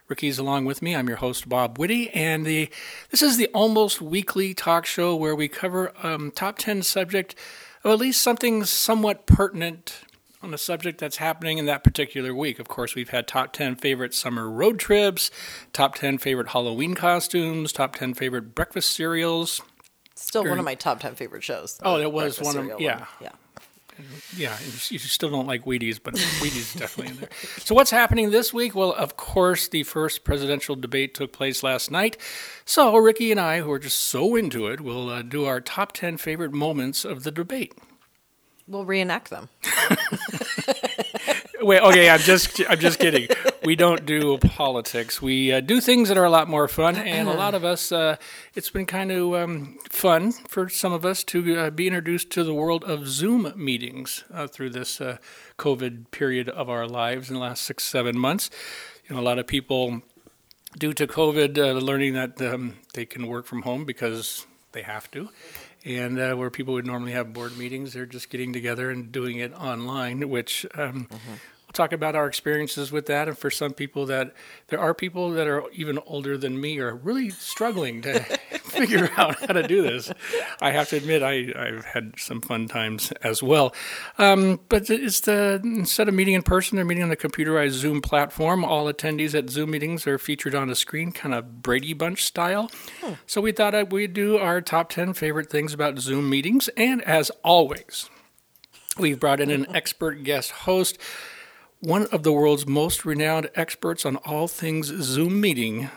Ricky's along with me. I'm your host, Bob Whitty, and this is the almost weekly talk show where we cover top 10 subject of at least something somewhat pertinent on a subject that's happening in that particular week. Of course, we've had top 10 favorite summer road trips, top 10 favorite Halloween costumes, top 10 favorite breakfast cereals. Still one of my top 10 favorite shows. Oh, it was one of, yeah. Yeah. Yeah, you still don't like Wheaties, but Wheaties is definitely in there. So what's happening this week? Well, of course, the first presidential debate took place last night. So Ricky and I, who are just so into it, will do our top 10 favorite moments of the debate. We'll reenact them. Wait, okay, I'm just kidding. We don't do politics. We do things that are a lot more fun, and a lot of us, it's been kind of fun for some of us to be introduced to the world of Zoom meetings through this COVID period of our lives in the last 6-7 months. You know, a lot of people, due to COVID, learning that they can work from home because they have to. And where people would normally have board meetings, they're just getting together and doing it online, which we'll talk about our experiences with that. And for some people there are people that are even older than me are really struggling to figure out how to do this. I have to admit, I've had some fun times as well. But instead of meeting in person, they're meeting on the computerized Zoom platform. All attendees at Zoom meetings are featured on a screen, kind of Brady Bunch style. So we thought we'd do our top 10 favorite things about Zoom meetings. And as always, we've brought in an expert guest host, one of the world's most renowned experts on all things Zoom meeting.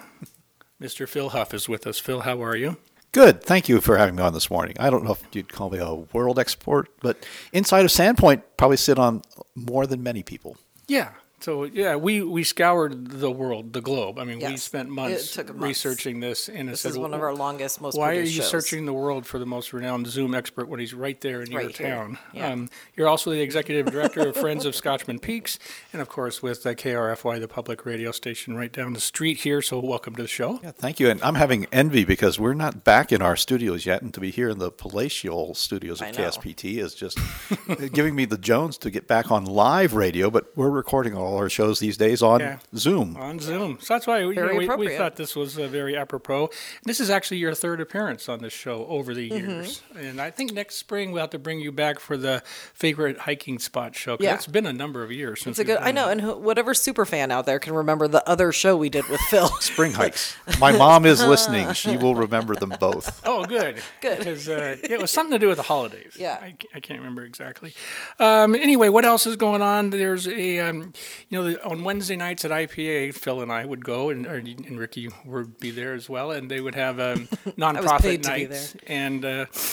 Mr. Phil Huff is with us. Phil, how are you? Good. Thank you for having me on this morning. I don't know if you'd call me a world expert, but inside of Sandpoint, probably sit on more than many people. Yeah. So, yeah, we scoured the world, the globe. I mean, Yes. we spent months researching this. And This is one of our longest, most why are produced you shows. searching the world for the most renowned Zoom expert when he's right there in your Right here. town? Yeah. You're also the executive director of Friends of Scotchman Peaks, and, of course, with KRFY, the public radio station right down the street here. So welcome to the show. Yeah, thank you. And I'm having envy because we're not back in our studios yet, and to be here in the palatial studios of I know. KSPT is just giving me the Jones to get back on live radio, but we're recording all our shows these days on Zoom. On Zoom. So that's why we thought this was very apropos. This is actually your third appearance on this show over the years. And I think next spring we'll have to bring you back for the favorite hiking spot show. Yeah. It's been a number of years since It's a good, I know, and whatever super fan out there can remember the other show we did with Phil. Spring hikes. My mom is listening. She will remember them both. Oh, good. Good. Because it was something to do with the holidays. Yeah. I can't remember exactly. Anyway, what else is going on? There's on Wednesday nights at IPA, Phil and I would go, and Ricky would be there as well, and they would have nonprofit nights. And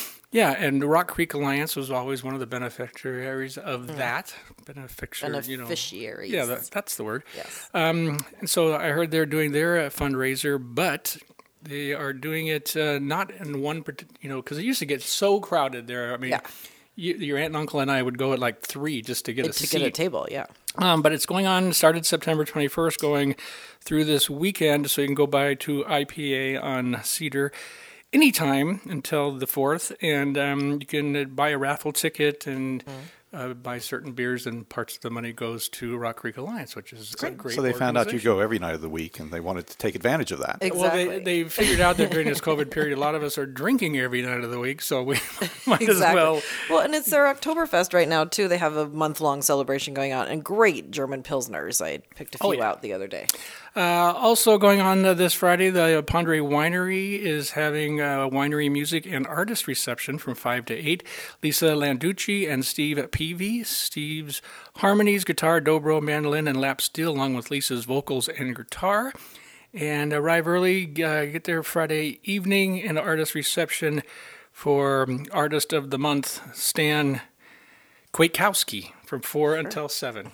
and the Rock Creek Alliance was always one of the beneficiaries of that. Beneficiaries. Yeah, that's the word. Yes. And so I heard they're doing their fundraiser, but they are doing it not in one, because it used to get so crowded there. I mean, your aunt and uncle and I would go at like 3 just to get a seat. To get a table, yeah. But it's going on, started September 21st, going through this weekend, so you can go by to IPA on Cedar anytime until the 4th, and you can buy a raffle ticket and buy certain beers, and parts of the money goes to Rock Creek Alliance, which is a great So they found out you organization. go every night of the week, and they wanted to take advantage of that. Exactly. Well, they figured out that during this COVID period, a lot of us are drinking every night of the week, so we might as well. Well, and it's their Oktoberfest right now, too. They have a month-long celebration going on, and great German Pilsners. I picked a few out the other day. Also going on this Friday, the Pondre Winery is having a winery music and artist reception from 5 to 8. Lisa Landucci and Steve Peavy. Steve's harmonies, guitar, dobro, mandolin, and lap steel, along with Lisa's vocals and guitar. And arrive early, get there Friday evening, and artist reception for Artist of the Month, Stan Kwiatkowski, from 4 until 7.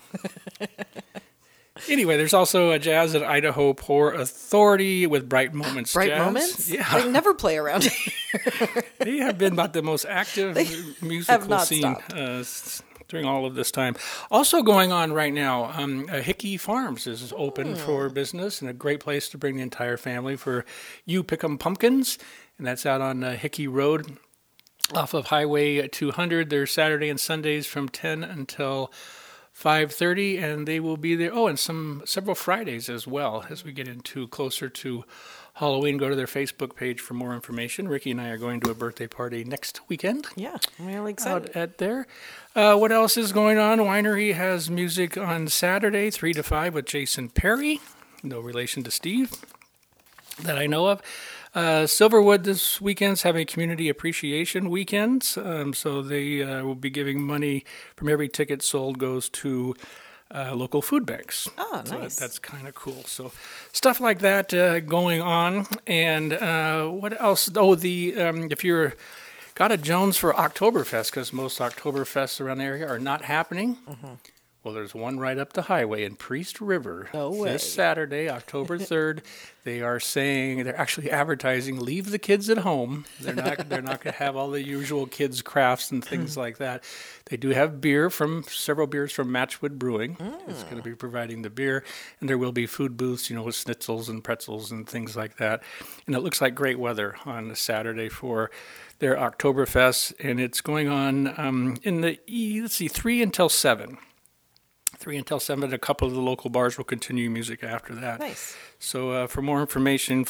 Anyway, there's also a jazz at Idaho Pour Authority with Bright Moments Bright Jazz. Moments? Yeah. They never play around here. They have been about the most active musical scene during all of this time. Also going on right now, Hickey Farms is open for business, and a great place to bring the entire family for You Pick 'em Pumpkins, and that's out on Hickey Road off of Highway 200. They're Saturday and Sundays from 10 until 5:30, and they will be there. Oh, and several Fridays as well as we get into closer to Halloween. Go to their Facebook page for more information. Ricky and I are going to a birthday party next weekend. Yeah, I'm really excited. Out at there. What else is going on? Winery has music on Saturday, 3 to 5 with Jason Perry. No relation to Steve that I know of. Silverwood this weekend's having community appreciation weekends, so they will be giving money from every ticket sold goes to local food banks. Oh, so nice. That's kind of cool. So stuff like that going on. And what else? Oh, if you're got a Jones for Oktoberfest, because most Oktoberfests around the area are not happening. Mm-hmm. Well, there's one right up the highway in Priest River. No way. This Saturday, October 3rd. They are saying, they're actually advertising, leave the kids at home. They're not going to have all the usual kids' crafts and things like that. They do have several beers from Matchwood Brewing. It's going to be providing the beer. And there will be food booths, with schnitzels and pretzels and things like that. And it looks like great weather on Saturday for their Oktoberfest. And it's going on in 3 until 7. 3 until 7. A couple of the local bars will continue music after that. Nice. So for more information,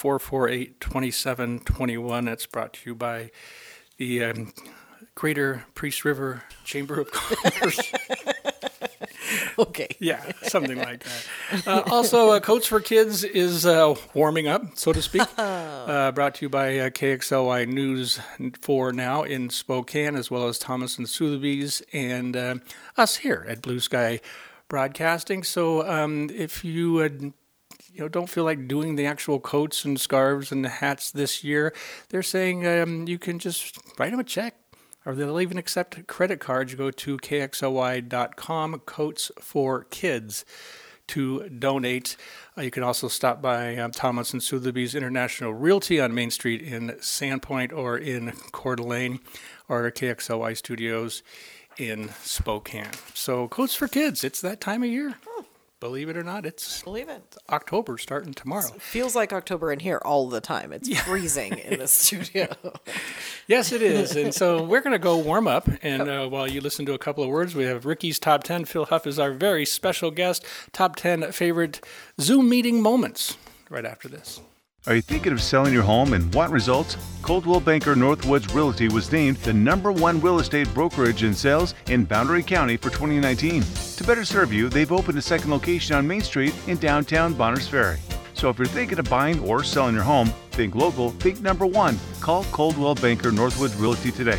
448-2721. That's brought to you by the Greater Priest River Chamber of Commerce. Okay. Yeah, something like that. Also, Coats for Kids is warming up, so to speak. Brought to you by KXLY News 4 Now in Spokane, as well as Thomas and Sotheby's, and us here at Blue Sky Broadcasting. So if you don't feel like doing the actual coats and scarves and the hats this year, they're saying you can just write them a check, or they'll even accept credit cards. You go to kxly.com, Coats for Kids, to donate. You can also stop by Thomas and Sotheby's International Realty on Main Street in Sandpoint or in Coeur d'Alene, or KXLY Studios in Spokane. So Coats for Kids, it's that time of year. Believe it or not, Believe it. October starting tomorrow. It feels like October in here all the time. It's freezing in the studio. Yes, it is. And so we're going to go warm up. And while you listen to a couple of words, we have Ricky's Top 10. Phil Huff is our very special guest. Top 10 favorite Zoom meeting moments right after this. Are you thinking of selling your home and want results? Coldwell Banker Northwoods Realty was named the #1 real estate brokerage in sales in Boundary County for 2019. To better serve you, they've opened a second location on Main Street in downtown Bonners Ferry. So if you're thinking of buying or selling your home, think local, think #1. Call Coldwell Banker Northwoods Realty today.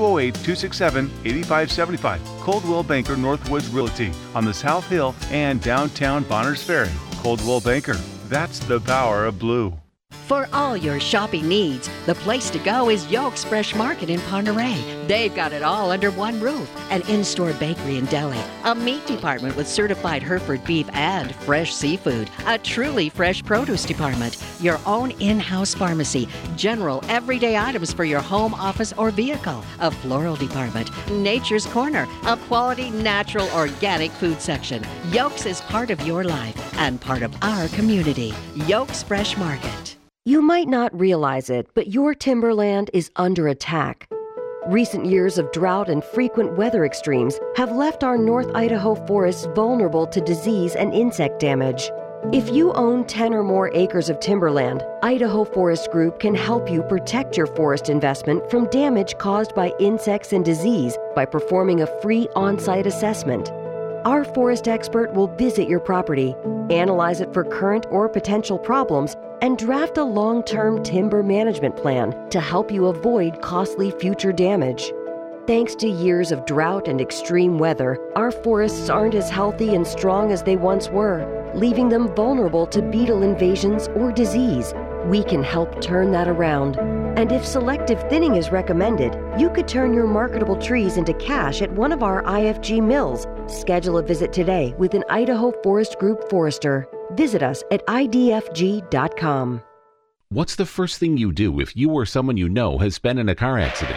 208-267-8575. Coldwell Banker Northwoods Realty on the South Hill and downtown Bonners Ferry. Coldwell Banker. That's the power of blue. For all your shopping needs, the place to go is Yolk's Fresh Market in Ponderay. They've got it all under one roof. An in-store bakery and deli, a meat department with certified Hereford beef and fresh seafood, a truly fresh produce department, your own in-house pharmacy, general everyday items for your home, office, or vehicle, a floral department, Nature's Corner, a quality, natural, organic food section. Yolk's is part of your life and part of our community. Yolk's Fresh Market. You might not realize it, but your timberland is under attack. Recent years of drought and frequent weather extremes have left our North Idaho forests vulnerable to disease and insect damage. If you own 10 or more acres of timberland, Idaho Forest Group can help you protect your forest investment from damage caused by insects and disease by performing a free on-site assessment. Our forest expert will visit your property, analyze it for current or potential problems, and draft a long-term timber management plan to help you avoid costly future damage. Thanks to years of drought and extreme weather, our forests aren't as healthy and strong as they once were, leaving them vulnerable to beetle invasions or disease. We can help turn that around. And if selective thinning is recommended, you could turn your marketable trees into cash at one of our IFG mills. Schedule a visit today with an Idaho Forest Group forester. Visit us at idfg.com. What's the first thing you do if you or someone you know has been in a car accident?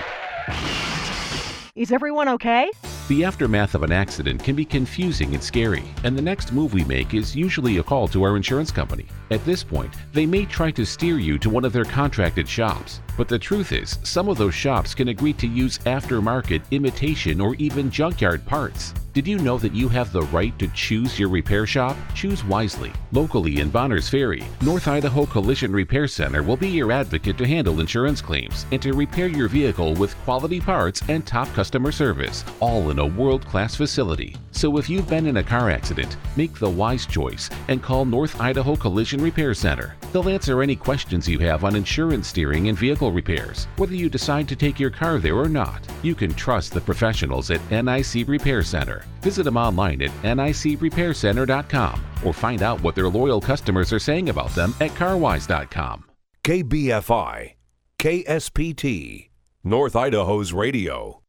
Is everyone okay? The aftermath of an accident can be confusing and scary, and the next move we make is usually a call to our insurance company. At this point, they may try to steer you to one of their contracted shops, but the truth is, some of those shops can agree to use aftermarket, imitation, or even junkyard parts. Did you know that you have the right to choose your repair shop? Choose wisely. Locally in Bonners Ferry, North Idaho Collision Repair Center will be your advocate to handle insurance claims and to repair your vehicle with quality parts and top customer service, all in a world-class facility. So if you've been in a car accident, make the wise choice and call North Idaho Collision Repair Center. They'll answer any questions you have on insurance steering and vehicle repairs. Whether you decide to take your car there or not, you can trust the professionals at NIC Repair Center. Visit them online at nicrepaircenter.com or find out what their loyal customers are saying about them at carwise.com. KBFI, KSPT, North Idaho's radio.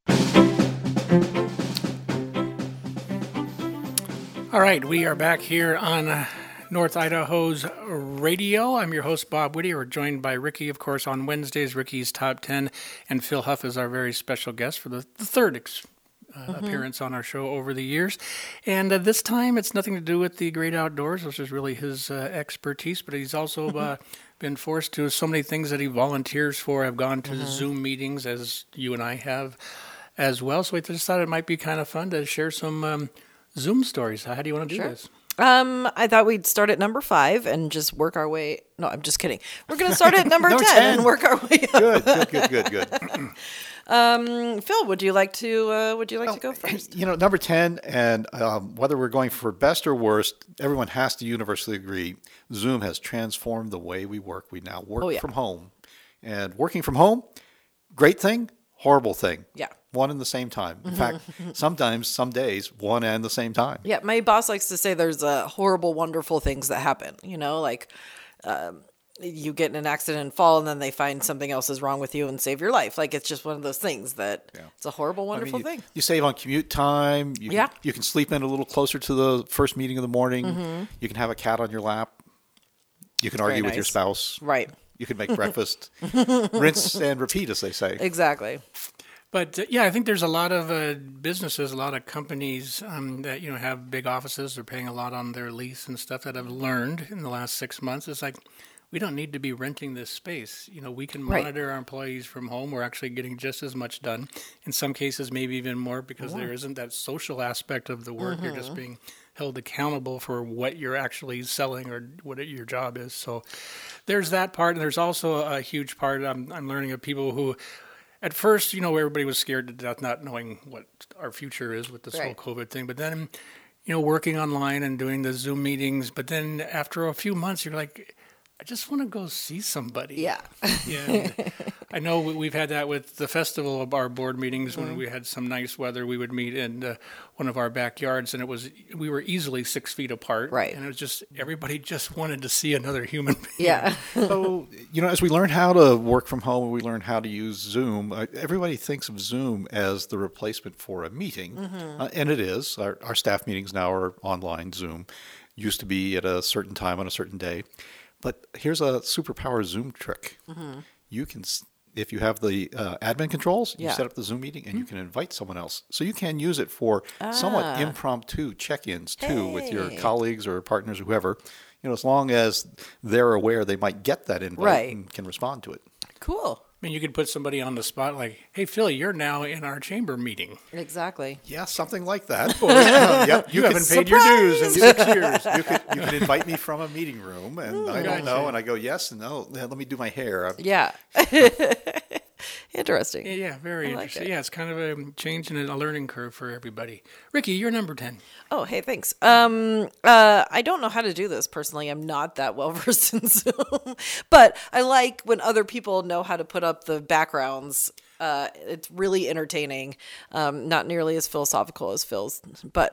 All right, we are back here on North Idaho's radio. I'm your host, Bob Whitty. We're joined by Ricky, of course, on Wednesdays, Ricky's Top 10, and Phil Huff is our very special guest for the third appearance on our show over the years. And this time, it's nothing to do with the great outdoors, which is really his expertise, but he's also been forced to so many things that he volunteers for. I've gone to Zoom meetings, as you and I have as well, so we just thought it might be kind of fun to share some Zoom stories. How do you want to do this? I thought we'd start at number 5 and just work our way. No, I'm just kidding. We're going to start at number 10 and work our way up. Good. Phil, would you like to go first? Number 10, and whether we're going for best or worst, everyone has to universally agree, Zoom has transformed the way we work. We now work from home. And working from home, great thing, horrible thing. Yeah. One and the same time. In fact, sometimes, some days, one and the same time. Yeah, my boss likes to say there's horrible, wonderful things that happen. Like you get in an accident and fall, and then they find something else is wrong with you and save your life. Like, it's just one of those things that it's a horrible, wonderful thing. You save on commute time. You can sleep in a little closer to the first meeting of the morning. You can have a cat on your lap. You can argue with your spouse. Right. You can make breakfast. Rinse and repeat, as they say. Exactly. But I think there's a lot of businesses, a lot of companies that have big offices. They're paying a lot on their lease and stuff that have learned in the last 6 months. It's like, we don't need to be renting this space. We can monitor our employees from home. We're actually getting just as much done. In some cases, maybe even more, because there isn't that social aspect of the work. You're just being held accountable for what you're actually selling or what your job is. So there's that part. And there's also a huge part I'm learning of people who, at first, everybody was scared to death not knowing what our future is with this whole COVID thing. But then, working online and doing the Zoom meetings. But then after a few months, you're like, I just want to go see somebody. Yeah. And I know we've had that with the festival of our board meetings. When we had some nice weather, we would meet in one of our backyards, and we were easily 6 feet apart. Right. And it was just, everybody just wanted to see another human being. Yeah. So, as we learn how to work from home and we learn how to use Zoom, everybody thinks of Zoom as the replacement for a meeting. And it is. Our staff meetings now are online Zoom. Used to be at a certain time on a certain day. But here's a superpower Zoom trick. You can, if you have the admin controls, you set up the Zoom meeting and you can invite someone else. So you can use it for somewhat impromptu check-ins too with your colleagues or partners or whoever. As long as they're aware they might get that invite and can respond to it. Cool. I mean, you could put somebody on the spot like, hey, Phil, you're now in our chamber meeting. Exactly. Yeah, something like that. Yep, you haven't paid your dues in 6 years. You could invite me from a meeting room, and I don't know, and I go, yes, and no, let me do my hair. Yeah. Interesting. Yeah, very interesting. Yeah, it's kind of a change and a learning curve for everybody. Ricky, you're number 10. Oh, hey, thanks. I don't know how to do this personally. I'm not that well versed in Zoom, but I like when other people know how to put up the backgrounds. It's really entertaining. Not nearly as philosophical as Phil's, but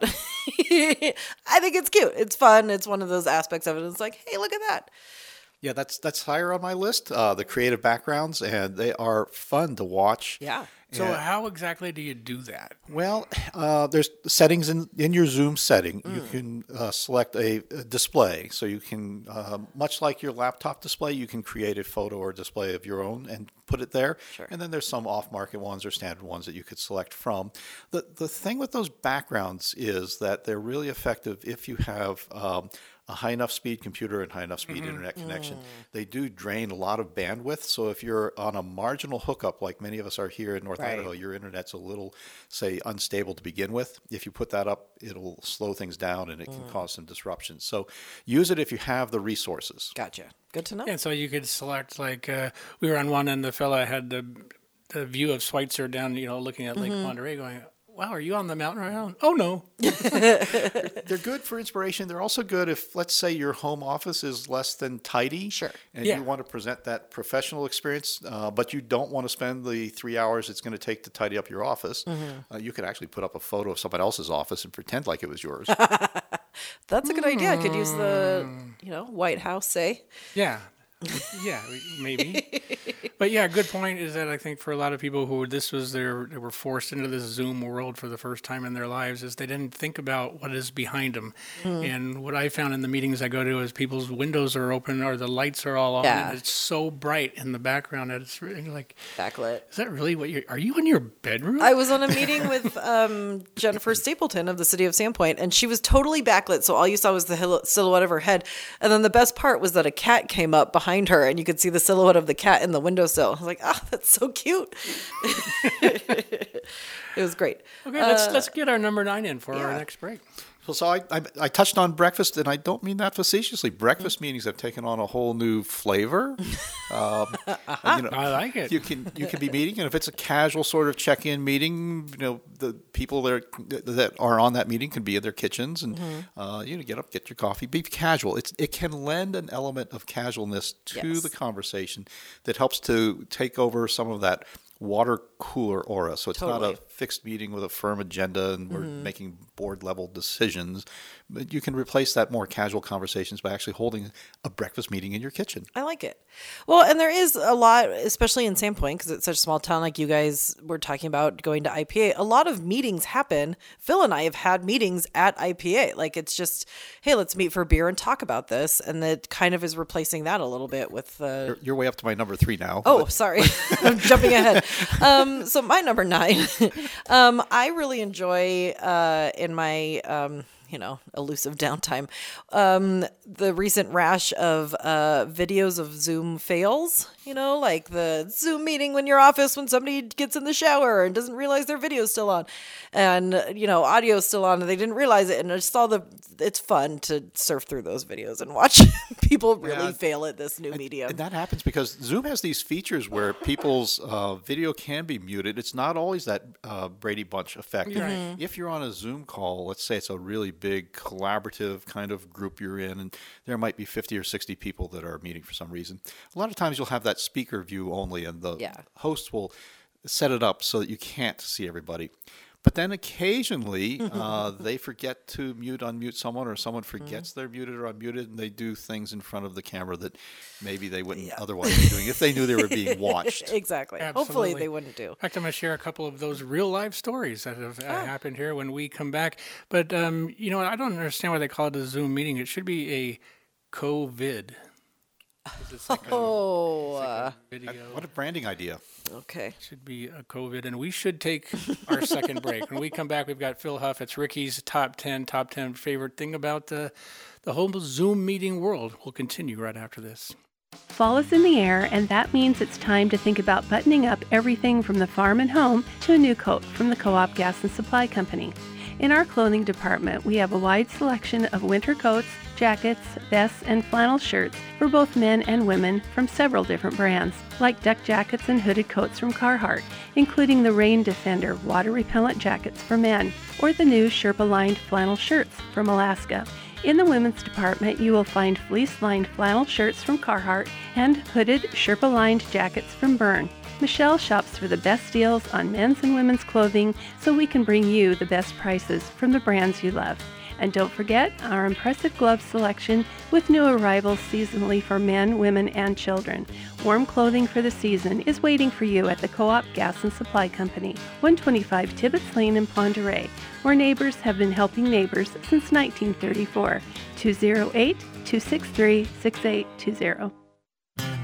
I think it's cute. It's fun. It's one of those aspects of it. It's like, hey, look at that. Yeah, that's higher on my list, the creative backgrounds, and they are fun to watch. Yeah. So how exactly do you do that? Well, there's settings in your Zoom setting. You can select a display. So you can, much like your laptop display, you can create a photo or display of your own and put it there. Sure. And then there's some off-market ones or standard ones that you could select from. The thing with those backgrounds is that they're really effective if you have a high enough speed computer and high enough speed internet connection. They do drain a lot of bandwidth. So if you're on a marginal hookup, like many of us are here in North Idaho, your internet's a little, say, unstable to begin with. If you put that up, it'll slow things down and it can cause some disruptions. So use it if you have the resources. Gotcha. Good to know. And so you could select, like, we were on one and the fella had the view of Schweitzer down, looking at Lake Monterey going, wow, are you on the mountain right now? Oh, no. They're good for inspiration. They're also good if, let's say, your home office is less than tidy. Sure. And you want to present that professional experience, but you don't want to spend the 3 hours it's going to take to tidy up your office. You could actually put up a photo of somebody else's office and pretend like it was yours. That's a good idea. I could use the, White House, say. Yeah. Yeah, maybe. But yeah, good point is that I think for a lot of people who they were forced into this Zoom world for the first time in their lives is they didn't think about what is behind them. And what I found in the meetings I go to is people's windows are open or the lights are all on and it's so bright in the background that it's really like backlit. Is that really are you in your bedroom? I was on a meeting with Jennifer Stapleton of the city of Sandpoint, and she was totally backlit, so all you saw was the silhouette of her head. And then the best part was that a cat came up behind her and you could see the silhouette of the cat in the windowsill. I was like, that's so cute. It was great. Okay, let's get our number 9 in for our next break. So I touched on breakfast, and I don't mean that facetiously. Breakfast meetings have taken on a whole new flavor. I like it. You can be meeting, and if it's a casual sort of check-in meeting, the people that are on that meeting can be in their kitchens, and get up, get your coffee, be casual. It can lend an element of casualness to the conversation that helps to take over some of that water cooler aura. So it's not a fixed meeting with a firm agenda and we're making board level decisions. But you can replace that more casual conversations by actually holding a breakfast meeting in your kitchen. I like it. Well, and there is a lot, especially in Sandpoint, because it's such a small town, like you guys were talking about going to IPA. A lot of meetings happen. Phil and I have had meetings at IPA. Like it's just, hey, let's meet for beer and talk about this. And it kind of is replacing that a little bit with You're way up to my number 3 now. Oh, sorry. I'm jumping ahead. So my number 9, I really enjoy in my elusive downtime, the recent rash of videos of Zoom fails, like the Zoom meeting when your office, when somebody gets in the shower and doesn't realize their video's still on and, audio's still on and they didn't realize it. And I just it's fun to surf through those videos and watch people really fail at this new medium. And that happens because Zoom has these features where people's video can be muted. It's not always that Brady Bunch effect. If you're on a Zoom call, let's say it's a really big collaborative kind of group you're in, and there might be 50 or 60 people that are meeting for some reason. A lot of times you'll have that speaker view only, and the host will set it up so that you can't see everybody. But then occasionally they forget to unmute someone, or someone forgets they're muted or unmuted, and they do things in front of the camera that maybe they wouldn't otherwise be doing if they knew they were being watched. Exactly. Absolutely. Hopefully they wouldn't do. In fact, I'm going to share a couple of those real-life stories that have happened here when we come back. But, I don't understand why they call it a Zoom meeting. It should be a COVID. It's like a video. What a branding idea. Okay. It should be a COVID, and we should take our second break. When we come back, we've got Phil Huff. It's Ricky's top 10 favorite thing about the whole Zoom meeting world. We'll continue right after this. Fall is in the air, and that means it's time to think about buttoning up everything from the farm and home to a new coat from the Co-op Gas and Supply Company. In our clothing department, we have a wide selection of winter coats, jackets, vests, and flannel shirts for both men and women from several different brands, like duck jackets and hooded coats from Carhartt, including the Rain Defender water-repellent jackets for men, or the new Sherpa-lined flannel shirts from Alaska. In the women's department, you will find fleece-lined flannel shirts from Carhartt and hooded Sherpa-lined jackets from Byrne. Michelle shops for the best deals on men's and women's clothing so we can bring you the best prices from the brands you love. And don't forget our impressive glove selection with new arrivals seasonally for men, women, and children. Warm clothing for the season is waiting for you at the Co-op Gas and Supply Company, 125 Tibbetts Lane in Pend Oreille, where neighbors have been helping neighbors since 1934. 208-263-6820.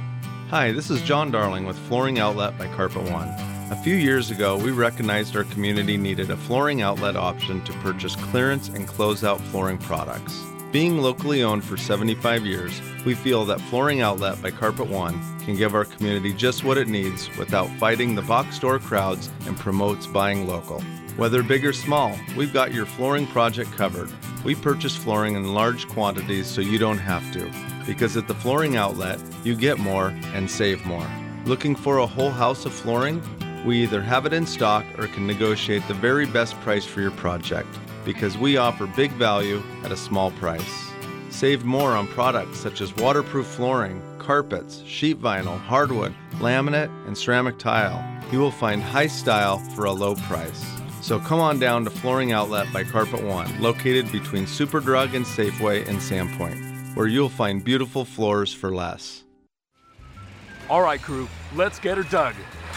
Hi, this is John Darling with Flooring Outlet by Carpet One. A few years ago, we recognized our community needed a flooring outlet option to purchase clearance and closeout flooring products. Being locally owned for 75 years, we feel that Flooring Outlet by Carpet One can give our community just what it needs without fighting the box store crowds and promotes buying local. Whether big or small, we've got your flooring project covered. We purchase flooring in large quantities so you don't have to, because at the Flooring Outlet, you get more and save more. Looking for a whole house of flooring? We either have it in stock or can negotiate the very best price for your project, because we offer big value at a small price. Save more on products such as waterproof flooring, carpets, sheet vinyl, hardwood, laminate, and ceramic tile. You will find high style for a low price. So come on down to Flooring Outlet by Carpet One, located between Superdrug and Safeway in Sandpoint, where you'll find beautiful floors for less. All right, crew, let's get her dug.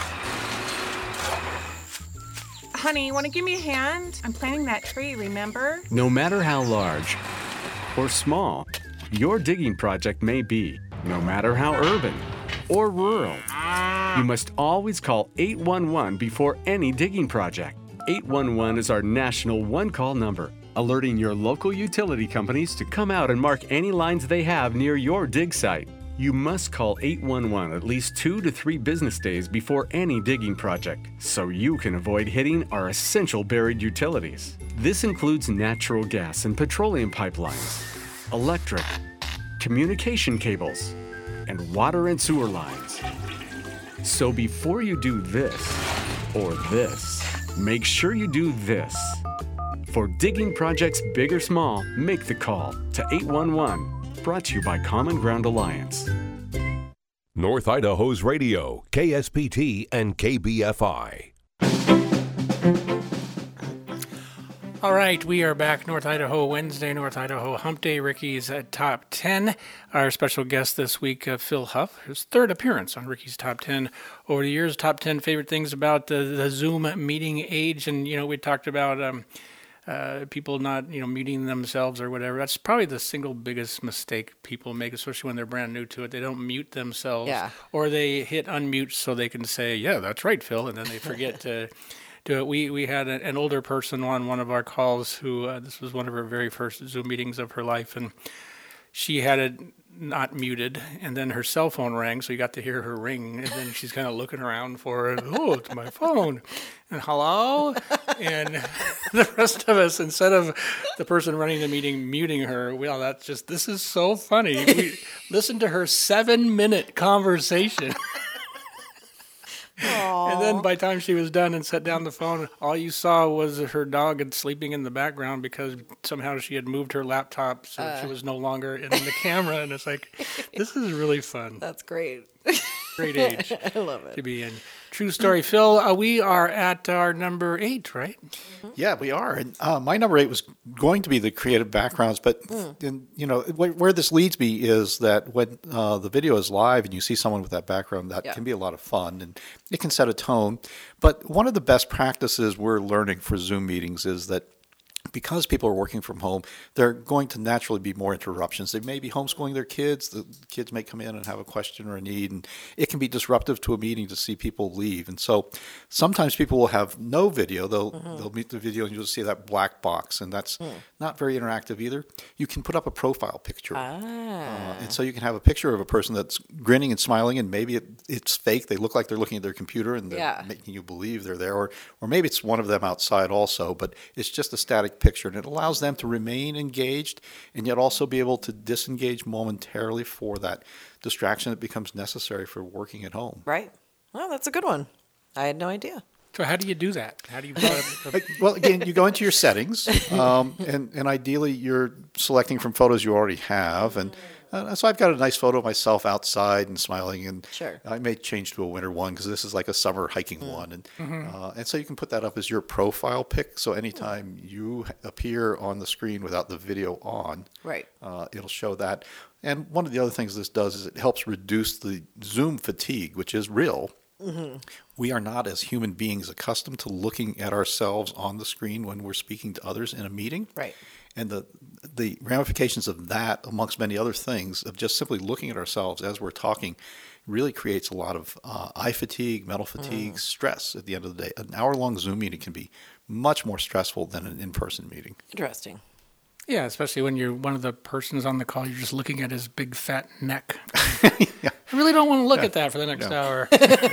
Honey, want to give me a hand? I'm planting that tree, remember? No matter how large or small your digging project may be, no matter how urban or rural, you must always call 811 before any digging project. 811 is our national one-call number, alerting your local utility companies to come out and mark any lines they have near your dig site. You must call 811 at least 2 to 3 business days before any digging project, so you can avoid hitting our essential buried utilities. This includes natural gas and petroleum pipelines, electric, communication cables, and water and sewer lines. So before you do this or this, make sure you do this. For digging projects big or small, make the call to 811. Brought to you by Common Ground Alliance. North Idaho's radio, KSPT and KBFI. All right, we are back. North Idaho Wednesday, North Idaho Hump Day. Ricky's Top 10. Our special guest this week, Phil Huff, his third appearance on Ricky's Top 10 over the years. Top 10 favorite things about the Zoom meeting age. And, we talked about people not, muting themselves or whatever. That's probably the single biggest mistake people make, especially when they're brand new to it. They don't mute themselves. Yeah. Or they hit unmute so they can say, yeah, that's right, Phil. And then they forget to do it. We had an older person on one of our calls who, this was one of her very first Zoom meetings of her life, and she had it not muted, and then her cell phone rang, so you got to hear her ring, and then she's kind of looking around for it. Oh, it's my phone. And hello? And the rest of us, instead of the person running the meeting muting her, well, this is so funny. We listened to her 7-minute conversation. And then by the time she was done and set down the phone, all you saw was her dog sleeping in the background because somehow she had moved her laptop so she was no longer in the camera. And it's like, this is really fun. That's great. Great age. I love it. To be in. True story. Phil, we are at our number 8, right? Yeah, we are. And my number 8 was going to be the creative backgrounds, but where this leads me is that when the video is live and you see someone with that background, that can be a lot of fun and it can set a tone. But one of the best practices we're learning for Zoom meetings is that because people are working from home, there are going to naturally be more interruptions. They may be homeschooling their kids. The kids may come in and have a question or a need, and it can be disruptive to a meeting to see people leave. And so sometimes people will have no video. They'll mute the video, and you'll see that black box, and that's not very interactive either. You can put up a profile picture. And so you can have a picture of a person that's grinning and smiling, and maybe it's fake. They look like they're looking at their computer, and they're making you believe they're there. Or maybe it's one of them outside also, but it's just a static picture, and it allows them to remain engaged and yet also be able to disengage momentarily for that distraction that becomes necessary for working at home. Right. Well, that's a good one. I had no idea. So how do you do that? How do you Well, again, you go into your settings, and ideally you're selecting from photos you already have, and so I've got a nice photo of myself outside and smiling, and I may change to a winter one because this is like a summer hiking one, and so you can put that up as your profile pic. So anytime you appear on the screen without the video on, it'll show that. And one of the other things this does is it helps reduce the Zoom fatigue, which is real. We are not, as human beings, accustomed to looking at ourselves on the screen when we're speaking to others in a meeting. Right. And the ramifications of that, amongst many other things, of just simply looking at ourselves as we're talking, really creates a lot of eye fatigue, mental fatigue, stress at the end of the day. An hour-long Zoom meeting can be much more stressful than an in-person meeting. Interesting. Yeah, especially when you're one of the persons on the call, you're just looking at his big fat neck. Yeah. I really don't want to look at that for the next hour.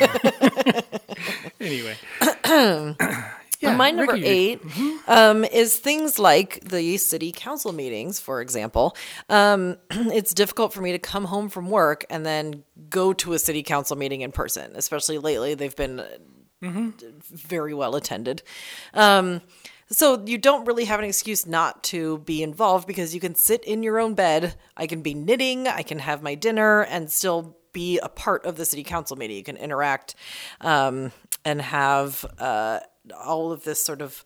Anyway. Yeah, my number Ricky, 8 is things like the city council meetings, for example. It's difficult for me to come home from work and then go to a city council meeting in person, especially lately. They've been very well attended. So you don't really have an excuse not to be involved because you can sit in your own bed. I can be knitting, I can have my dinner, and still be a part of the city council meeting. You can interact and have all of this sort of,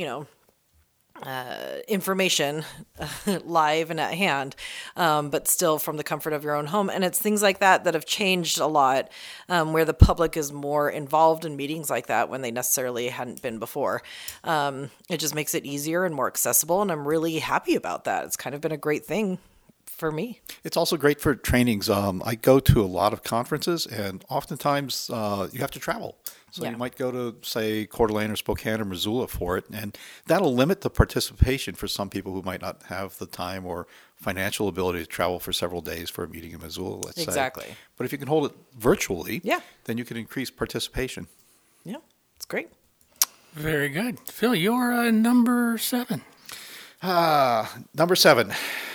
information live and at hand, but still from the comfort of your own home. And it's things like that that have changed a lot, where the public is more involved in meetings like that when they necessarily hadn't been before. It just makes it easier and more accessible, and I'm really happy about that. It's kind of been a great thing for me. It's also great for trainings. I go to a lot of conferences, and oftentimes you have to travel. So you might go to, say, Coeur d'Alene or Spokane or Missoula for it, and that'll limit the participation for some people who might not have the time or financial ability to travel for several days for a meeting in Missoula, let's say. Exactly. But if you can hold it virtually, then you can increase participation. Yeah, it's great. Very good. Phil, you're number 7. Number 7.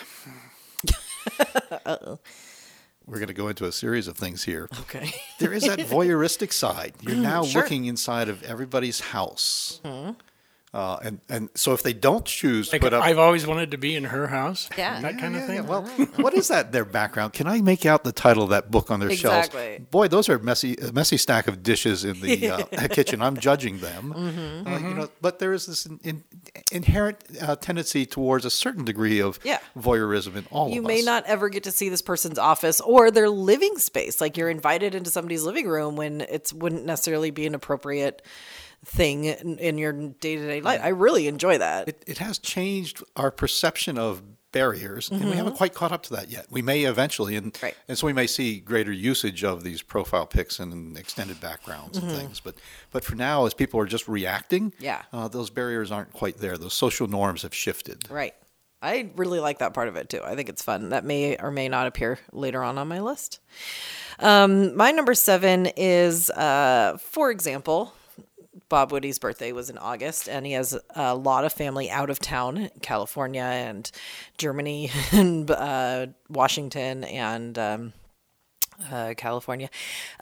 Uh-oh. We're going to go into a series of things here. Okay. There is that voyeuristic side. You're now looking inside of everybody's house. Mm-hmm. And so if they don't choose to Like, put up... I've always wanted to be in her house. Yeah. That kind of thing. Well, what is that, their background? Can I make out the title of that book on their shelves? Boy, those are a messy stack of dishes in the kitchen. I'm judging them. But there is this inherent tendency towards a certain degree of voyeurism in all of us. You may not ever get to see this person's office or their living space. Like, you're invited into somebody's living room when it wouldn't necessarily be an appropriate thing in your day-to-day life. I really enjoy that. It has changed our perception of barriers, and we haven't quite caught up to that yet. We may eventually, and so we may see greater usage of these profile pics and extended backgrounds and things. But for now, as people are just reacting, those barriers aren't quite there. Those social norms have shifted. Right. I really like that part of it too. I think it's fun. That may or may not appear later on my list. My number 7 is, for example, Bob Woody's birthday was in August, and he has a lot of family out of town, California and Germany and Washington and California.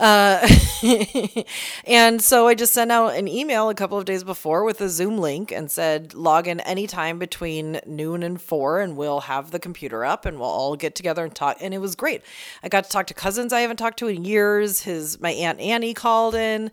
And so I just sent out an email a couple of days before with a Zoom link and said, log in anytime between noon and 4 and we'll have the computer up and we'll all get together and talk. And it was great. I got to talk to cousins I haven't talked to in years. My Aunt Annie called in.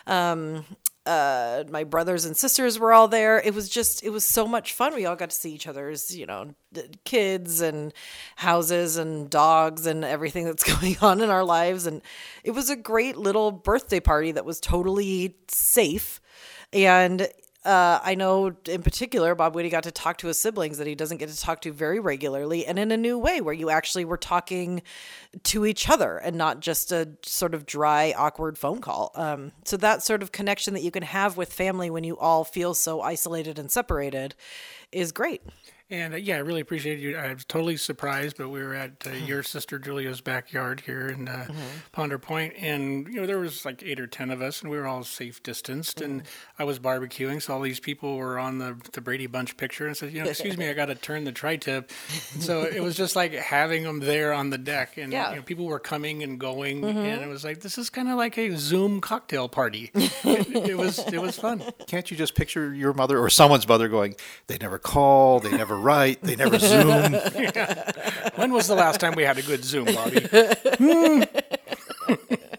My brothers and sisters were all there. It was so much fun. We all got to see each other's, kids and houses and dogs and everything that's going on in our lives. And it was a great little birthday party that was totally safe. And I know in particular, Bob Woody got to talk to his siblings that he doesn't get to talk to very regularly, and in a new way where you actually were talking to each other and not just a sort of dry, awkward phone call. So that sort of connection that you can have with family when you all feel so isolated and separated is great. And I really appreciate you. I was totally surprised, but we were at your sister Julia's backyard here in Ponder Point, and there was like 8 or 10 of us, and we were all safe distanced. And I was barbecuing, so all these people were on the Brady Bunch picture, and said, "Excuse me, I got to turn the tri-tip." So it was just like having them there on the deck, and people were coming and going, and it was like this is kind of like a Zoom cocktail party. It was fun. Can't you just picture your mother or someone's mother going, "They never call, they never write, they never Zoom." When was the last time we had a good Zoom, Bobby?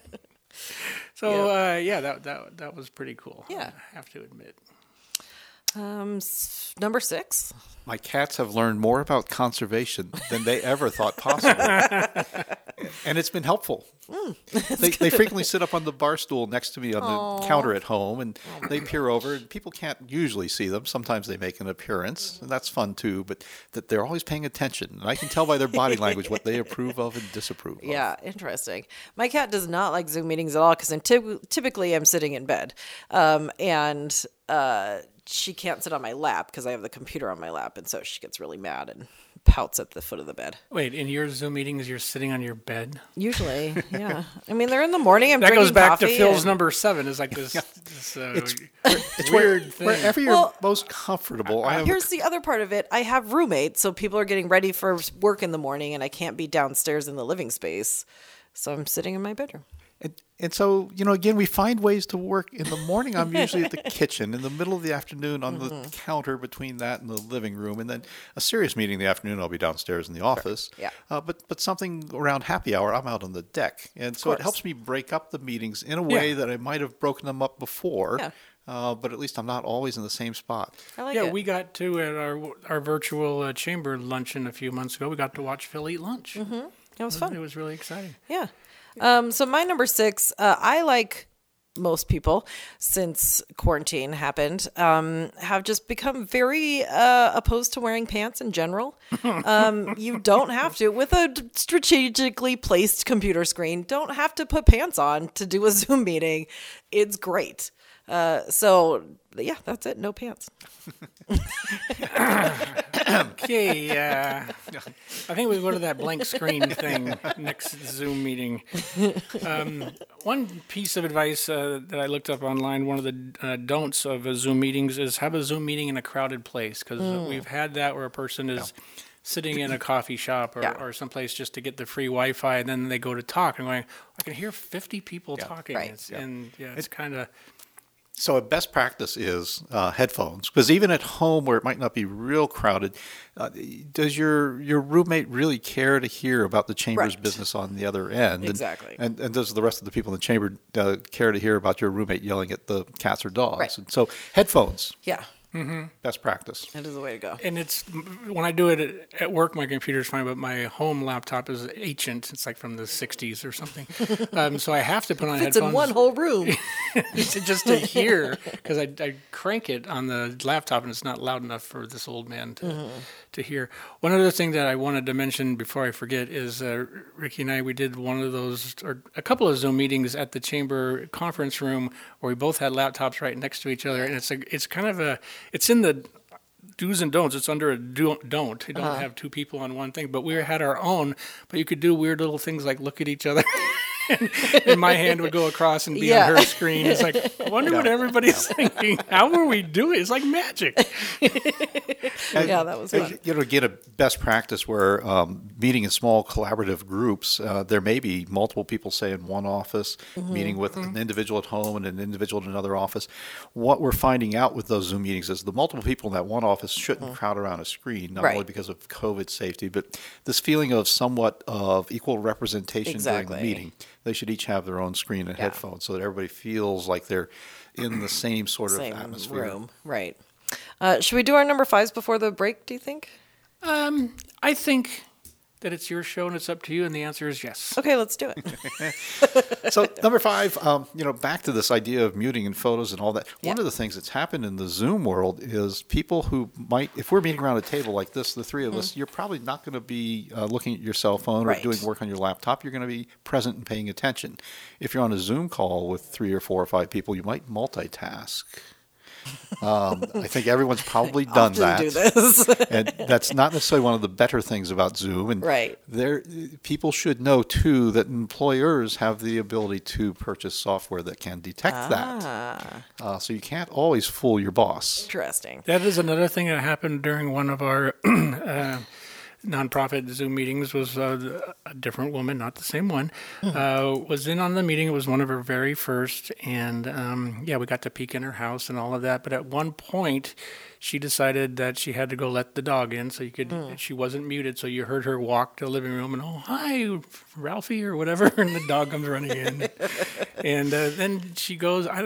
So that was pretty cool. Yeah, I have to admit. Number 6. My cats have learned more about conservation than they ever thought possible. And it's been helpful. They frequently sit up on the bar stool next to me on the counter at home, and they peer over. And people can't usually see them. Sometimes they make an appearance, and that's fun too, but that they're always paying attention. And I can tell by their body language what they approve of and disapprove of. Yeah, interesting. My cat does not like Zoom meetings at all because typically I'm sitting in bed. And she can't sit on my lap because I have the computer on my lap, and so she gets really mad and pouts at the foot of the bed. Wait, in your Zoom meetings, you're sitting on your bed? Usually, yeah. I mean, they're in the morning. I'm that drinking goes back coffee to Phil's and... number 7. Is like this, it's weird thing. Wherever you're most comfortable. Here's the other part of it. I have roommates, so people are getting ready for work in the morning, and I can't be downstairs in the living space, so I'm sitting in my bedroom. And so, again, we find ways to work. In the morning, I'm usually at the kitchen. In the middle of the afternoon, on the counter between that and the living room. And then a serious meeting in the afternoon, I'll be downstairs in the office. Sure. Yeah. But something around happy hour, I'm out on the deck. And so it helps me break up the meetings in a way that I might have broken them up before. Yeah. But at least I'm not always in the same spot. I like it. We got to, at our virtual chamber luncheon a few months ago, we got to watch Phil eat lunch. Mm-hmm. It was fun. It was really exciting. Yeah. So my number 6, I like most people since quarantine happened, have just become very opposed to wearing pants in general. You don't have to, with a strategically placed computer screen, don't have to put pants on to do a Zoom meeting. It's great. So yeah, that's it. No pants. Okay, I think we go to that blank screen thing next Zoom meeting. One piece of advice that I looked up online, one of the don'ts of Zoom meetings is have a Zoom meeting in a crowded place, because we've had that where a person is sitting in a coffee shop or someplace just to get the free Wi-Fi, and then they go to talk and going, I can hear 50 people talking. Right. It's kind of... So a best practice is headphones, because even at home where it might not be real crowded, does your roommate really care to hear about the chamber's business on the other end? Exactly. And does the rest of the people in the chamber care to hear about your roommate yelling at the cats or dogs? Right. And so headphones. Yeah. Best practice. That is the way to go. And it's when I do it at work, my computer's fine, but my home laptop is ancient. It's like from the 60s or something. So I have to put on headphones. It's in one whole room. just to hear, because I crank it on the laptop and it's not loud enough for this old man to hear. One other thing that I wanted to mention before I forget is Ricky and I, we did one of those, or a couple of Zoom meetings at the chamber conference room where we both had laptops right next to each other. And it's kind of it's in the do's and don'ts. It's under a don't. You don't have two people on one thing. But we had our own. But you could do weird little things like look at each other. and my hand would go across and be on her screen. It's like, I wonder what everybody's thinking. How were we doing? It's like magic. Yeah, that was fun. Get a best practice where meeting in small collaborative groups, there may be multiple people, say, in one office, meeting with an individual at home and an individual in another office. What we're finding out with those Zoom meetings is the multiple people in that one office shouldn't crowd around a screen, not only because of COVID safety, but this feeling of somewhat of equal representation during the meeting. They should each have their own screen and headphones so that everybody feels like they're in the same sort of atmosphere. Room. Right. Should we do our number 5s before the break, do you think? I think that it's your show and it's up to you, and the answer is yes. Okay, let's do it. So number 5, back to this idea of muting and photos and all that. One of the things that's happened in the Zoom world is people who might, if we're meeting around a table like this, the three of us, you're probably not going to be looking at your cell phone or doing work on your laptop. You're going to be present and paying attention. If you're on a Zoom call with 3 or 4 or 5 people, you might multitask. I think everyone's probably done that. Do this. And that's not necessarily one of the better things about Zoom. And people should know, too, that employers have the ability to purchase software that can detect that. So you can't always fool your boss. Interesting. That is another thing that happened during one of our nonprofit Zoom meetings. Was a different woman, not the same one, was in on the meeting. It was one of her very first, and we got to peek in her house and all of that. But at one point, she decided that she had to go let the dog in, so you could. She wasn't muted, so you heard her walk to the living room and hi, Ralphie or whatever, and the dog comes running in, and then she goes,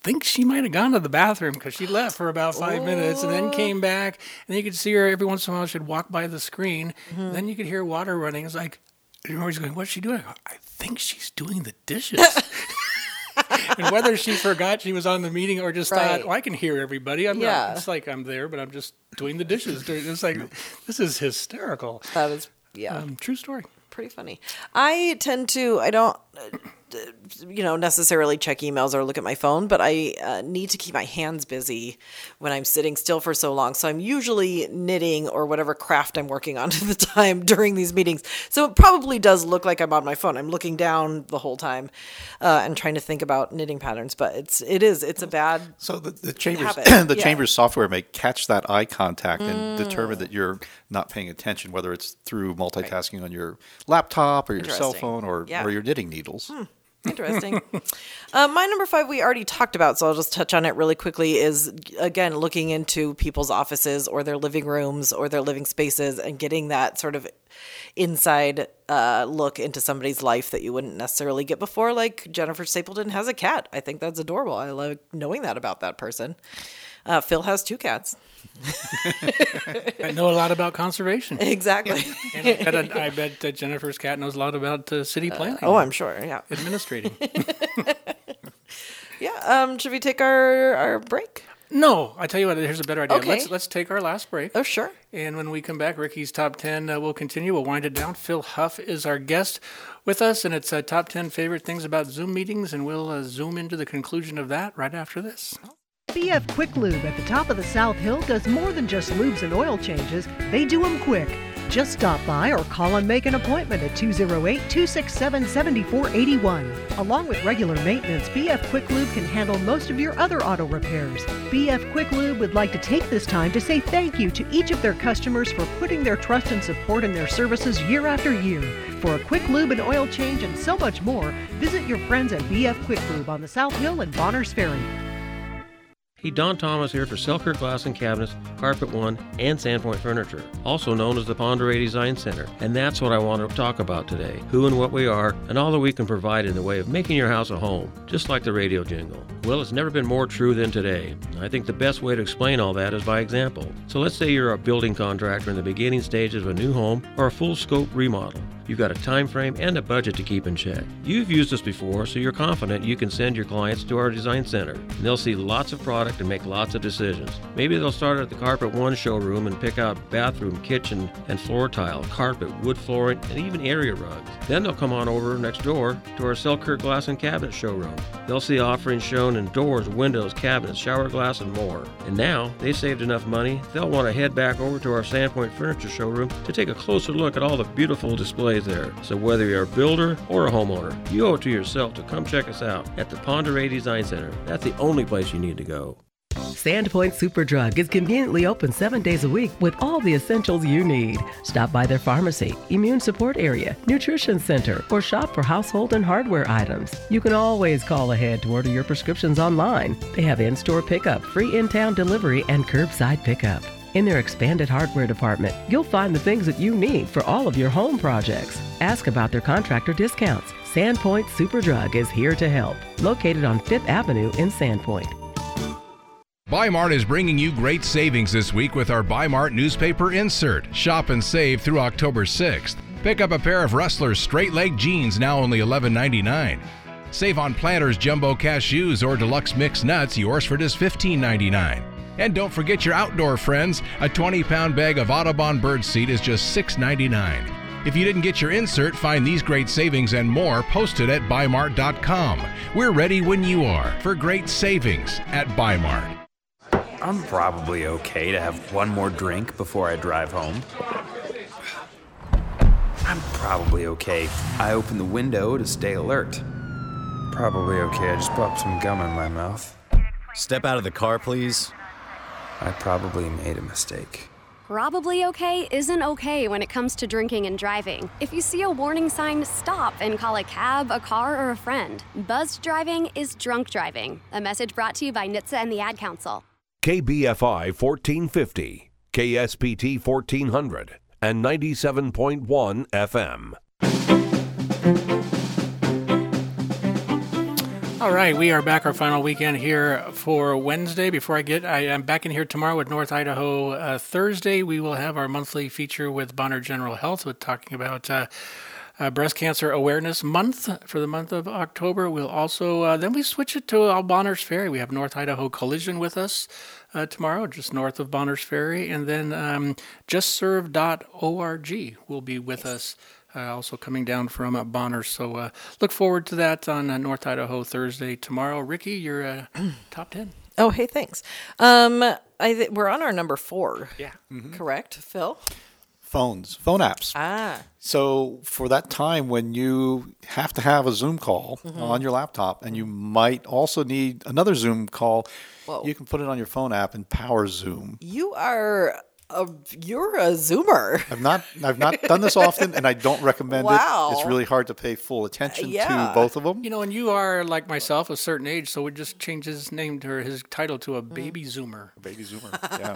think she might have gone to the bathroom because she left for about 5 minutes and then came back. And you could see her every once in a while. She'd walk by the screen. And then you could hear water running. It's like, everybody's going, what's she doing? I think she's doing the dishes. And whether she forgot she was on the meeting or just thought, I can hear everybody. It's like I'm there, but I'm just doing the dishes. It's like, this is hysterical. That is, true story. Pretty funny. I don't necessarily check emails or look at my phone, but I need to keep my hands busy when I'm sitting still for so long. So I'm usually knitting or whatever craft I'm working on at the time during these meetings. So it probably does look like I'm on my phone. I'm looking down the whole time and trying to think about knitting patterns, but it's a bad So the Chambers habit. Chambers software may catch that eye contact and determine that you're not paying attention, whether it's through multitasking on your laptop or your cell phone or your knitting needles. Interesting. My number 5 we already talked about, so I'll just touch on it really quickly, is, again, looking into people's offices or their living rooms or their living spaces and getting that sort of inside look into somebody's life that you wouldn't necessarily get before. Like Jennifer Stapleton has a cat. I think that's adorable. I love knowing that about that person. Phil has 2 cats. I know a lot about conservation. Exactly. And I bet that Jennifer's cat knows a lot about city planning. I'm sure, yeah. Administrating. Should we take our break? No, I tell you what, here's a better idea. Okay. Let's take our last break. Oh, sure. And when we come back, Ricky's Top 10 will continue. We'll wind it down. Phil Huff is our guest with us, and it's Top 10 Favorite Things About Zoom Meetings, and we'll zoom into the conclusion of that right after this. BF Quick Lube at the top of the South Hill does more than just lubes and oil changes. They do them quick. Just stop by or call and make an appointment at 208-267-7481. Along with regular maintenance, BF Quick Lube can handle most of your other auto repairs. BF Quick Lube would like to take this time to say thank you to each of their customers for putting their trust and support in their services year after year. For a quick lube and oil change and so much more, visit your friends at BF Quick Lube on the South Hill in Bonners Ferry. Hey, Don Thomas here for Selkirk Glass and Cabinets, Carpet One, and Sandpoint Furniture, also known as the Pend Oreille Design Center. And that's what I want to talk about today, who and what we are, and all that we can provide in the way of making your house a home, just like the radio jingle. Well, it's never been more true than today. I think the best way to explain all that is by example. So let's say you're a building contractor in the beginning stages of a new home or a full scope remodel. You've got a time frame and a budget to keep in check. You've used us before, so you're confident you can send your clients to our design center. And they'll see lots of product and make lots of decisions. Maybe they'll start at the Carpet One showroom and pick out bathroom, kitchen, and floor tile, carpet, wood flooring, and even area rugs. Then they'll come on over next door to our Selkirk Glass and Cabinet showroom. They'll see offerings shown in doors, windows, cabinets, shower glass, and more. And now, they've saved enough money, they'll want to head back over to our Sandpoint Furniture showroom to take a closer look at all the beautiful displays there. So whether you're a builder or a homeowner, you owe it to yourself to come check us out at the Pend Oreille Design Center. That's the only place you need to go. Sandpoint Superdrug is conveniently open 7 days a week with all the essentials you need. Stop by their pharmacy, immune support area, nutrition center, or shop for household and hardware items. You can always call ahead to order your prescriptions online. They have in-store pickup, free in-town delivery, and curbside pickup. In their expanded hardware department, you'll find the things that you need for all of your home projects. Ask about their contractor discounts. Sandpoint Superdrug is here to help. Located on 5th Avenue in Sandpoint. Bi-Mart is bringing you great savings this week with our Bi-Mart newspaper insert. Shop and save through October 6th. Pick up a pair of Rustler's straight leg jeans, now only $11.99. Save on Planters Jumbo Cashews or Deluxe Mixed Nuts, yours for just $15.99. And don't forget your outdoor friends. A 20-pound bag of Audubon birdseed is just $6.99. If you didn't get your insert, find these great savings and more posted at Bi-Mart.com. We're ready when you are for great savings at Bi-Mart. I'm probably okay to have one more drink before I drive home. I'm probably okay. I open the window to stay alert. Probably okay. I just popped some gum in my mouth. Step out of the car, please. I probably made a mistake. Probably okay isn't okay when it comes to drinking and driving. If you see a warning sign, stop and call a cab, a car, or a friend. Buzzed driving is drunk driving. A message brought to you by NHTSA and the Ad Council. KBFI 1450, KSPT 1400, and 97.1 FM. All right, we are back our final weekend here for Wednesday. I am back in here tomorrow with North Idaho. Thursday, we will have our monthly feature with Bonner General Health. We're talking about Breast Cancer Awareness Month for the month of October. We'll also, then we switch it to Bonners Ferry. We have North Idaho Collision with us tomorrow, just north of Bonners Ferry. And then justserve.org will be with us. Also coming down from Bonners. So look forward to that on North Idaho Thursday tomorrow. Ricky, your top 10. Oh, hey, thanks. We're on our number 4. Yeah. Correct, Phil? Phone apps. So for that time when you have to have a Zoom call on your laptop and you might also need another Zoom call, you can put it on your phone app and power Zoom. You're a Zoomer. I've not done this often, and I don't recommend it. It's really hard to pay full attention to both of them. You know, and you are, like myself, a certain age, so we just changed his name to his title to a baby Zoomer. Baby Zoomer, yeah.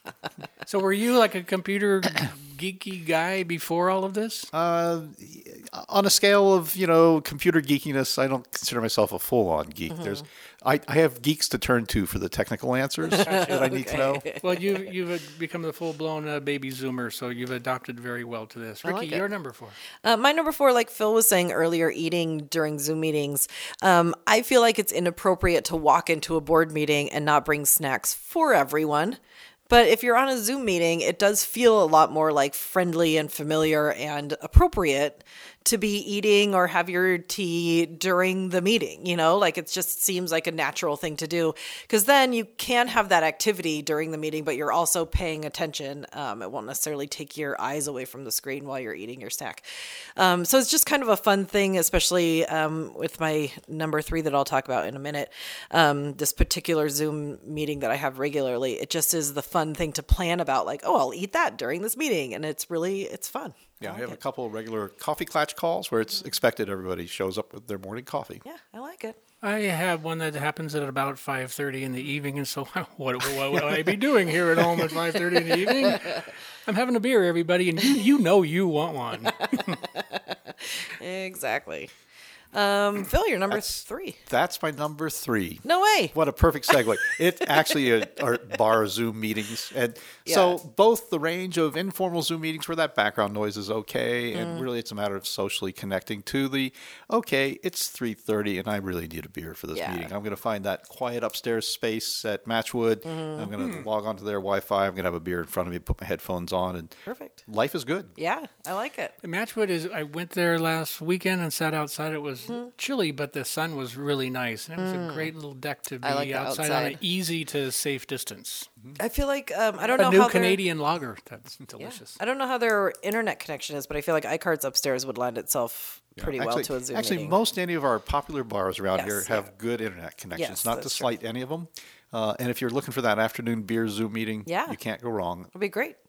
So were you like a computer geeky guy before all of this? On a scale of, computer geekiness, I don't consider myself a full-on geek. I have geeks to turn to for the technical answers that I need to know. Well, you've become the full-blown baby Zoomer, so you've adopted very well to this. Ricky, your number 4. My number 4, like Phil was saying earlier, eating during Zoom meetings. I feel like it's inappropriate to walk into a board meeting and not bring snacks for everyone. But if you're on a Zoom meeting, it does feel a lot more like friendly and familiar and appropriate to be eating or have your tea during the meeting, like it just seems like a natural thing to do, because then you can have that activity during the meeting, but you're also paying attention. It won't necessarily take your eyes away from the screen while you're eating your snack. So it's just kind of a fun thing, especially with my number 3 that I'll talk about in a minute. This particular Zoom meeting that I have regularly, it just is the fun thing to plan about, like, I'll eat that during this meeting. And it's fun. Yeah, I have a couple of regular coffee klatch calls where it's expected everybody shows up with their morning coffee. Yeah, I like it. I have one that happens at about 5:30 in the evening, and so what will I be doing here at home at 5:30 in the evening? I'm having a beer, everybody, and you want one. Exactly. Phil, your number 3. That's my number 3. No way. What a perfect segue. It actually are bar Zoom meetings. And so both the range of informal Zoom meetings where that background noise is okay, and really it's a matter of socially connecting to it's 3:30 and I really need a beer for this meeting. I'm going to find that quiet upstairs space at Matchwood. I'm going to log onto their Wi-Fi. I'm going to have a beer in front of me, put my headphones on, and perfect. Life is good. Yeah, I like it. Matchwood I went there last weekend and sat outside. It was chilly, but the sun was really nice. And it was a great little deck to be outside on an easy to safe distance. I feel like, I don't know how... A new how Canadian lager. That's delicious. Yeah. I don't know how their internet connection is, but I feel like iCards upstairs would lend itself pretty well to a Zoom meeting. Most any of our popular bars around here have good internet connections, not to slight any of them. And if you're looking for that afternoon beer Zoom meeting, you can't go wrong. It'll be great.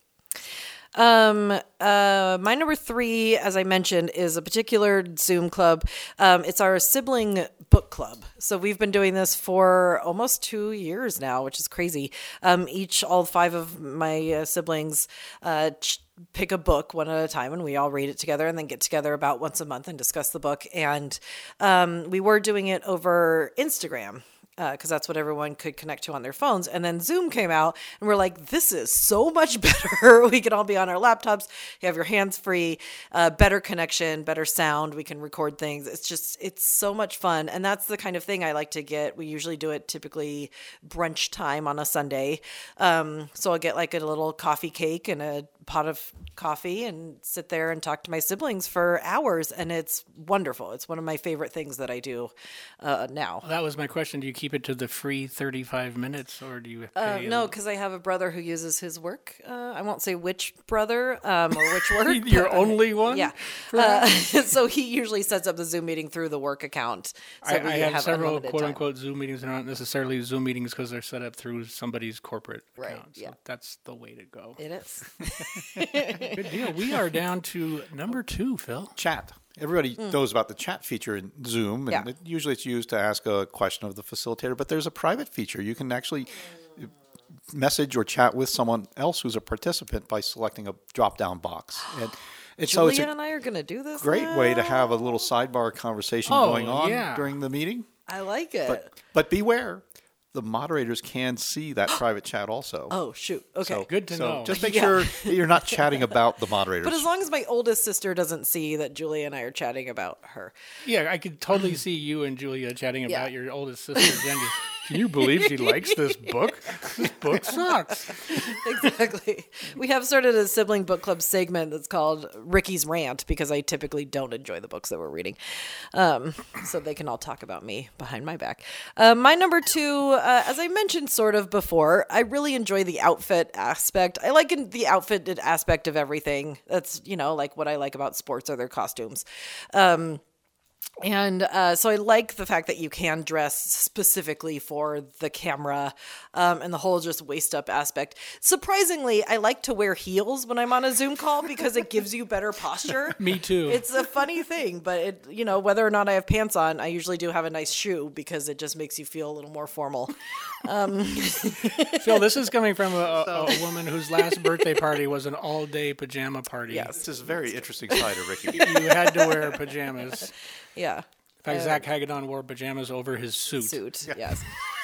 My number 3, as I mentioned, is a particular Zoom club. It's our sibling book club. So we've been doing this for almost 2 years now, which is crazy. All 5 of my siblings, pick a book one at a time, and we all read it together and then get together about once a month and discuss the book. And, we were doing it over Instagram. Because that's what everyone could connect to on their phones. And then Zoom came out, and we're like, this is so much better. We can all be on our laptops. You have your hands free, better connection, better sound. We can record things. It's so much fun. And that's the kind of thing I like to get. We usually do it typically brunch time on a Sunday. So I'll get like a little coffee cake and a pot of coffee and sit there and talk to my siblings for hours. And it's wonderful. It's one of my favorite things that I do now. That was my question. Do you keep it to the free 35 minutes, or do you pay? No, because I have a brother who uses his work. I won't say which brother or which work. Your only one? Yeah. So he usually sets up the Zoom meeting through the work account. So I have several quote-unquote Zoom meetings. They're not necessarily Zoom meetings because they're set up through somebody's corporate account. So that's the way to go. It is. Good deal. We are down to number 2, Phil. Chat. Everybody knows about the chat feature in Zoom, and usually it's used to ask a question of the facilitator, but there's a private feature. You can actually message or chat with someone else who's a participant by selecting a drop-down box. And Julia and I are going to do this Great way to have a little sidebar conversation going on during the meeting. I like it. But beware. The moderators can see that private chat also. Oh, shoot. Okay. So, Good to know. Just make sure that you're not chatting about the moderators. But as long as my oldest sister doesn't see that Julia and I are chatting about her. Yeah, I could totally see you and Julia chatting Yeah. about your oldest sister, Jenny. Can you believe she likes this book? This book sucks. Exactly. We have started a sibling book club segment that's called Ricky's Rant because I typically don't enjoy the books that we're reading. So they can all talk about me behind my back. My number 2, as I mentioned sort of before, I really enjoy the outfit aspect. I like the outfitted aspect of everything. That's, like what I like about sports are their costumes. And so I like the fact that you can dress specifically for the camera and the whole just waist up aspect. Surprisingly, I like to wear heels when I'm on a Zoom call because it gives you better posture. Me too. It's a funny thing, but whether or not I have pants on, I usually do have a nice shoe because it just makes you feel a little more formal. Phil, this is coming from a woman whose last birthday party was an all-day pajama party. Yes. This is a very interesting side of Ricky. You had to wear pajamas. Yeah. In fact, Zach Hagedorn wore pajamas over his suit. Yes.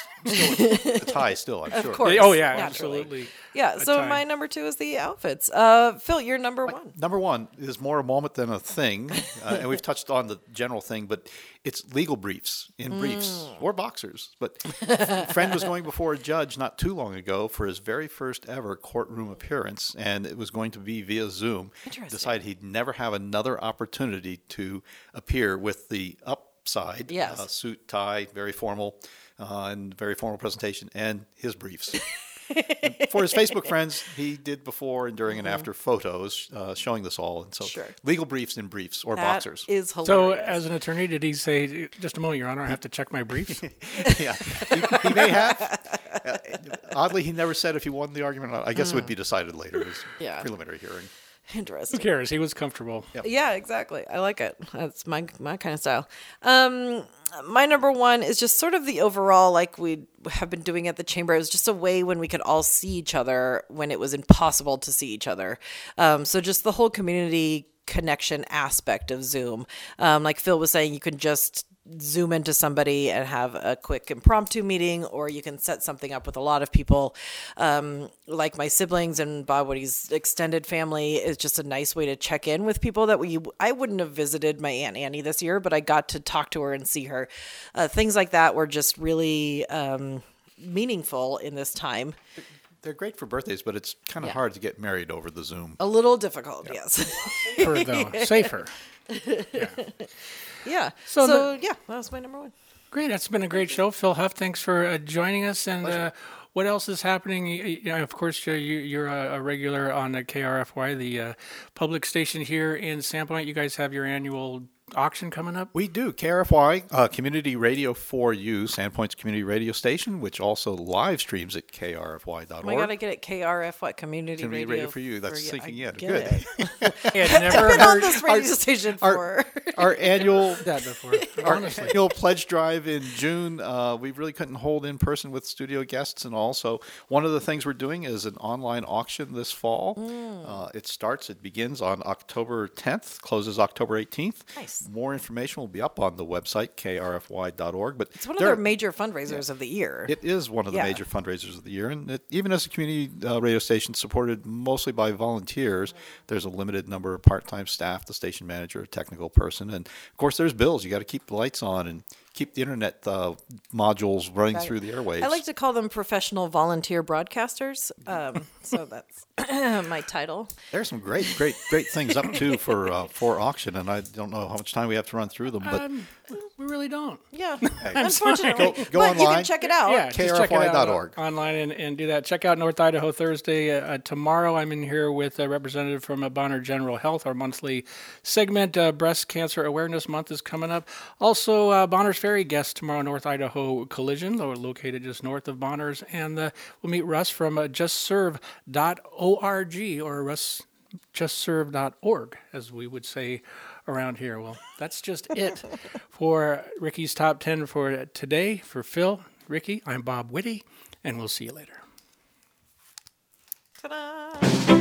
A tie still, I'm sure. Of course. Oh, yeah, naturally. absolutely. Yeah, A so tie. my number 2 is the outfits. Phil, you're number 1. Number 1 is more a moment than a thing, and we've touched on the general thing, but it's legal briefs in briefs or boxers. But a friend was going before a judge not too long ago for his very first ever courtroom appearance, and it was going to be via Zoom. Decided he'd never have another opportunity to appear with the upside, Yes. suit, tie, very formal, and very formal presentation, and his briefs. For his Facebook friends, he did before and during and after photos showing this all. And so legal briefs in briefs or That boxers. is hilarious. So, as an attorney, did he say, just a moment, Your Honor, I have to check my briefs? Yeah, he may have. Oddly, he never said if he won the argument or not. I guess it would be decided later. It was Yeah. preliminary hearing. Interesting. Who cares? He was comfortable. Yep. Yeah, exactly. I like it. That's my kind of style. My number 1 is just sort of the overall, like we have been doing at the chamber. It was just a way when we could all see each other when it was impossible to see each other. So just the whole community connection aspect of Zoom. Like Phil was saying, you can just Zoom into somebody and have a quick impromptu meeting, or you can set something up with a lot of people. Like my siblings and Bob Woody's extended family is just a nice way to check in with people that I wouldn't have visited my Aunt Annie this year, but I got to talk to her and see her. Things like that were just really meaningful in this time. They're great for birthdays, but it's kind of hard to get married over the Zoom. A little difficult, yes. Safer, though. Safer. Yeah. So So that was my number 1. Great. That's been a great show. Phil Huff, thanks for joining us. And what else is happening? Of course, you're a regular on KRFY, the public station here in Sandpoint. You guys have your annual auction coming up? We do. KRFY, Community Radio for You, Sandpoint's community radio station, which also live streams at krfy.org. Oh my God, I get it. KRFY, Community Radio for You. That's sinking in. Get Good. it. I've never been on this radio station for. Our annual that before. Honestly. annual pledge drive in June. We really couldn't hold in person with studio guests and all. So one of the things we're doing is an online auction this fall. It begins on October 10th, closes October 18th. Nice. More information will be up on the website, krfy.org. But It's one of their major fundraisers of the year. It is one of the major fundraisers of the year. And even as a community radio station supported mostly by volunteers, there's a limited number of part-time staff, the station manager, a technical person. And, of course, there's bills. You got to keep the lights on and keep the internet modules running through the airwaves. I like to call them professional volunteer broadcasters. So that's my title. There's some great things up too for auction, and I don't know how much time we have to run through them, but we really don't. Yeah, I'm unfortunately. Go but online. You can check it out. Yeah, just check it out krfy.org. online and do that. Check out North Idaho Thursday. Tomorrow I'm in here with a representative from Bonner General Health. Our monthly segment, Breast Cancer Awareness Month, is coming up. Also, Bonner's Ferry guest tomorrow, North Idaho Collision, located just north of Bonner's. And we'll meet Russ from justserve.org or justserve.org, as we would say around here. Well, that's just it for Ricky's Top 10 for today. For Phil, Ricky, I'm Bob Whitty, and we'll see you later. Ta-da!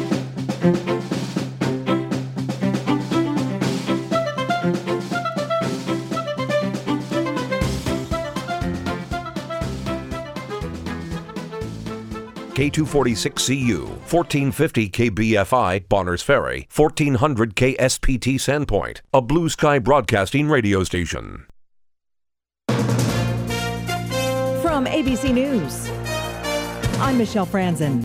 K246CU, 1450 KBFI, Bonners Ferry, 1400 KSPT Sandpoint, a Blue Sky Broadcasting radio station. From ABC News, I'm Michelle Franzen.